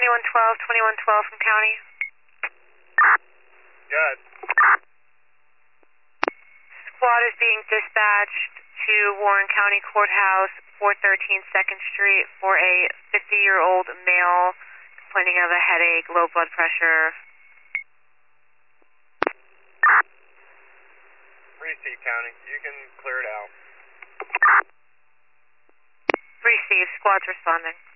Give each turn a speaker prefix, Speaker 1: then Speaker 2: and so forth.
Speaker 1: 2112 from county.
Speaker 2: Good.
Speaker 1: Squad is being dispatched to Warren County Courthouse, 413 2nd Street, for a 50-year-old male complaining of a headache, low blood pressure.
Speaker 2: Receive, County. You can clear it out.
Speaker 1: Receive. Squad's responding.